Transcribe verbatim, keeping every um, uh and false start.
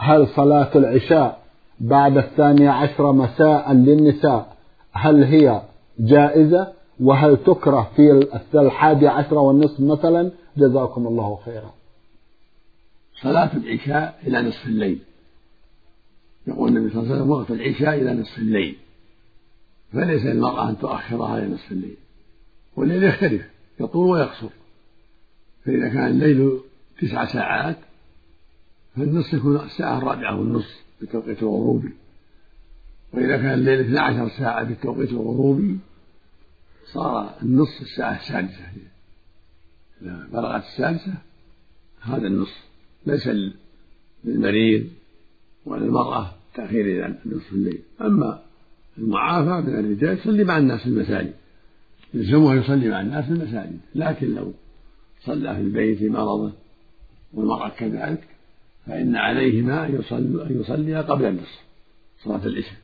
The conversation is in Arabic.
هل صلاة العشاء بعد الثانية عشرة مساء للنساء هل هي جائزة، وهل تكره في الحادي عشرة والنصف مثلا؟ جزاكم الله خيرا. صلاة العشاء إلى نصف الليل، يقول النبي صلى الله عليه وسلم وقت العشاء إلى نصف الليل، فليس للمرأة أن تؤخرها إلى نصف الليل، والليل يختلف يطول ويقصر، فإذا كان الليل تسع ساعات فالنصف يكون الساعة الرابعة والنصف بالتوقيت الغروبي، وإذا كان الليل اثنا عشر ساعة بالتوقيت الغروبي صار النصف الساعة السادسة، إذا بلغت السادسة هذا النصف، ليس للمريض ولا المرأة تأخير إلى نصف الليل. أما المعافى من الرجال يصلي مع الناس في المساجد، يلزمه يصلي مع الناس في المساجد، لكن لو صلى في البيت لمرضه والمرأة كذلك فإن عليهما أن يصلي قبل النصف صلاة العشاء.